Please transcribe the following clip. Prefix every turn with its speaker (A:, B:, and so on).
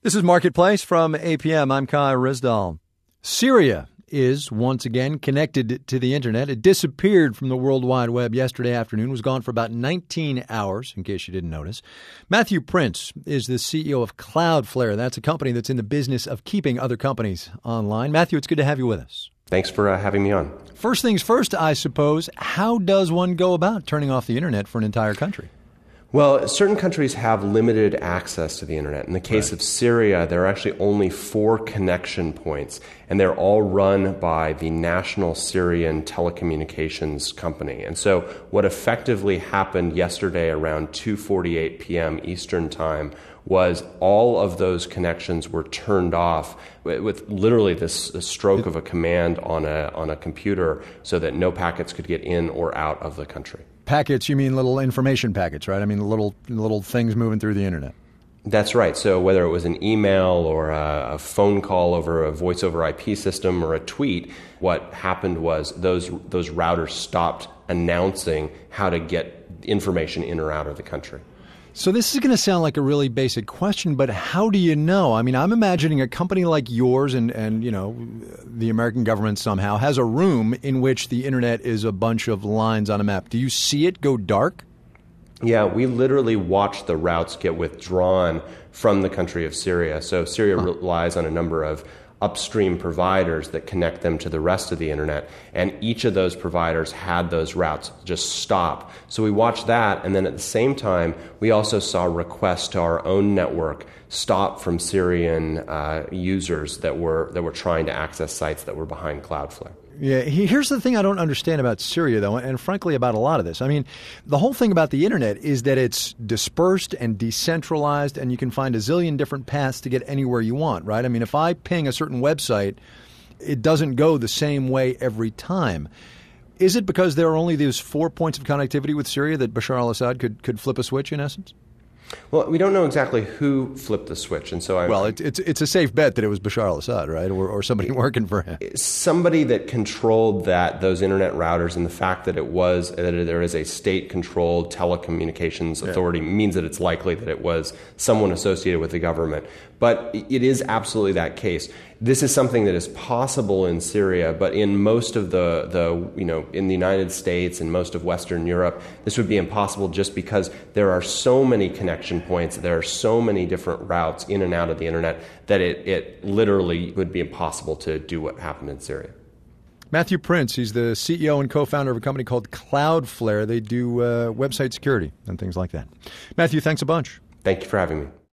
A: This is Marketplace from APM. I'm Kai Rizdal. Syria is once again connected to the internet. It disappeared from the World Wide Web yesterday afternoon, was gone for about 19 hours, in case you didn't notice. Matthew Prince is the CEO of Cloudflare. That's a company that's in the business of keeping other companies online. Matthew, it's good to have you with us.
B: Thanks for having me on.
A: First things first, I suppose, how does one go about turning off the internet for an entire country?
B: Well, certain countries have limited access to the internet. In the case of Syria, there are actually only 4 connection points, and they're all run by the National Syrian Telecommunications Company. And so what effectively happened yesterday around 2:48 p.m. Eastern Time was all of those connections were turned off with literally this stroke of a command on a computer so that no packets could get in or out of the country.
A: Packets, you mean little information packets, right? I mean little things moving through the internet.
B: That's right. So whether it was an email or a phone call over a voice over IP system or a tweet, what happened was those routers stopped announcing how to get information in or out of the country.
A: So this is going to sound like a really basic question, but how do you know? I mean, I'm imagining a company like yours and you know, the American government somehow has a room in which the internet is a bunch of lines on a map. Do you see it go dark?
B: Yeah, we literally watch the routes get withdrawn from the country of Syria. So Syria relies on a number of upstream providers that connect them to the rest of the internet, and each of those providers had those routes just stop. So we watched that, and then at the same time, we also saw requests to our own network stop from Syrian users that were trying to access sites that were behind Cloudflare.
A: Yeah, here's the thing I don't understand about Syria, though, and frankly about a lot of this. I mean, the whole thing about the internet is that it's dispersed and decentralized, and you can find a zillion different paths to get anywhere you want, right? I mean, if I ping a certain website, it doesn't go the same way every time. Is it because there are only these 4 points of connectivity with Syria that Bashar al-Assad could flip a switch, in essence?
B: Well, we don't know exactly who flipped the switch, and so
A: it's a safe bet that it was Bashar al-Assad, right, or somebody working for him.
B: Somebody that controlled those internet routers, and the fact that there is a state-controlled telecommunications authority means that it's likely that it was someone associated with the government. But it is absolutely that case. This is something that is possible in Syria, but in most of in the United States and most of Western Europe, this would be impossible just because there are so many connection points, there are so many different routes in and out of the internet that it literally would be impossible to do what happened in Syria.
A: Matthew Prince, he's the CEO and co-founder of a company called Cloudflare. They do website security and things like that. Matthew, thanks a bunch.
B: Thank you for having me.